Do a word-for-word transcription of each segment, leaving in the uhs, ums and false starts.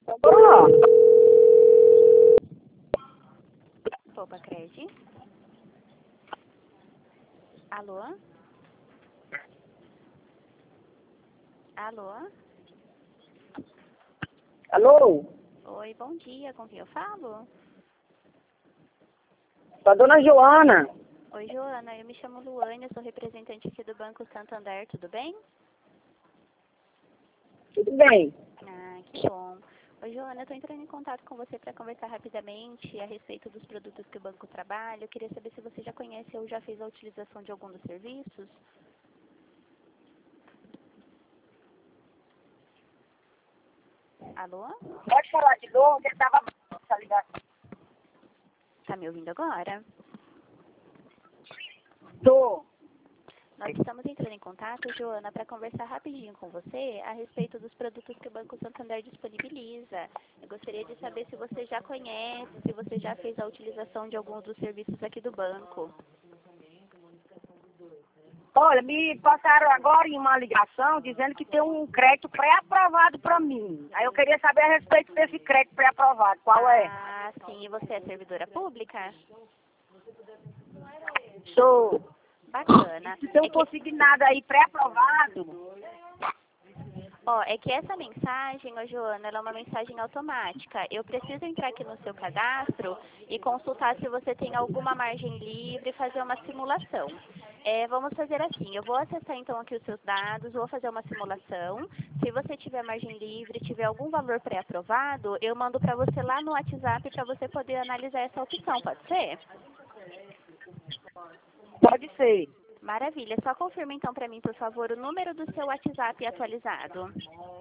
Ó, Poupa Cred. Alô? Alô? alô? Oi, bom dia. Com quem eu falo? Com a dona Joana. Oi, Joana. Eu me chamo Luane, eu sou representante aqui do Banco Santander, tudo bem? Tudo bem? Ah, que bom. Oi, Joana, eu estou entrando em contato com você para conversar rapidamente a respeito dos produtos que o banco trabalha. Eu queria saber se você já conhece ou já fez a utilização de algum dos serviços. Alô? Pode falar de novo, que tava essa ligação. Tá me ouvindo agora? Tô. Nós estamos entrando em contato, Joana, para conversar rapidinho com você a respeito dos produtos que o Banco Santander disponibiliza. Eu gostaria de saber se você já conhece, se você já fez a utilização de alguns dos serviços aqui do banco. Olha, me passaram agora em uma ligação dizendo que tem um crédito pré-aprovado para mim. Aí eu queria saber a respeito desse crédito pré-aprovado. Qual é? Ah, sim. E você é servidora pública? Sou. Bacana. Se eu É não que, conseguir nada aí pré-aprovado, ó, é que essa mensagem, ô Joana, ela é uma mensagem automática. Eu preciso entrar aqui no seu cadastro e consultar se você tem alguma margem livre e fazer uma simulação. É, vamos fazer assim, eu vou acessar então aqui os seus dados, vou fazer uma simulação. Se você tiver margem livre, tiver algum valor pré-aprovado, eu mando para você lá no WhatsApp para você poder analisar essa opção, pode ser? pode ser. Maravilha. Só confirma então para mim, por favor, o número do seu WhatsApp atualizado.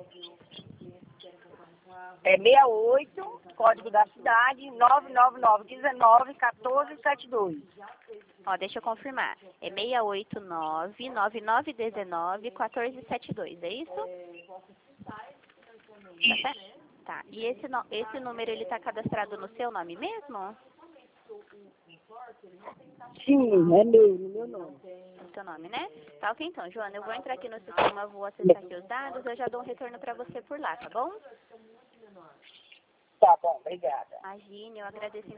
É sessenta e oito, código da cidade, nove nove nove um nove um quatro sete dois. Ó, deixa eu confirmar. É seis oito nove, nove nove um nove, um quatro sete dois, é isso? Tá certo? Tá. E esse, no- esse número, ele tá cadastrado no seu nome mesmo? Sim, é meu, no meu nome. No seu nome, né? Tá ok então, Joana. Eu vou entrar aqui no sistema, vou acessar aqui os dados, eu já dou um retorno pra você por lá, tá bom? Tá bom, obrigada. Imagine, eu agradeço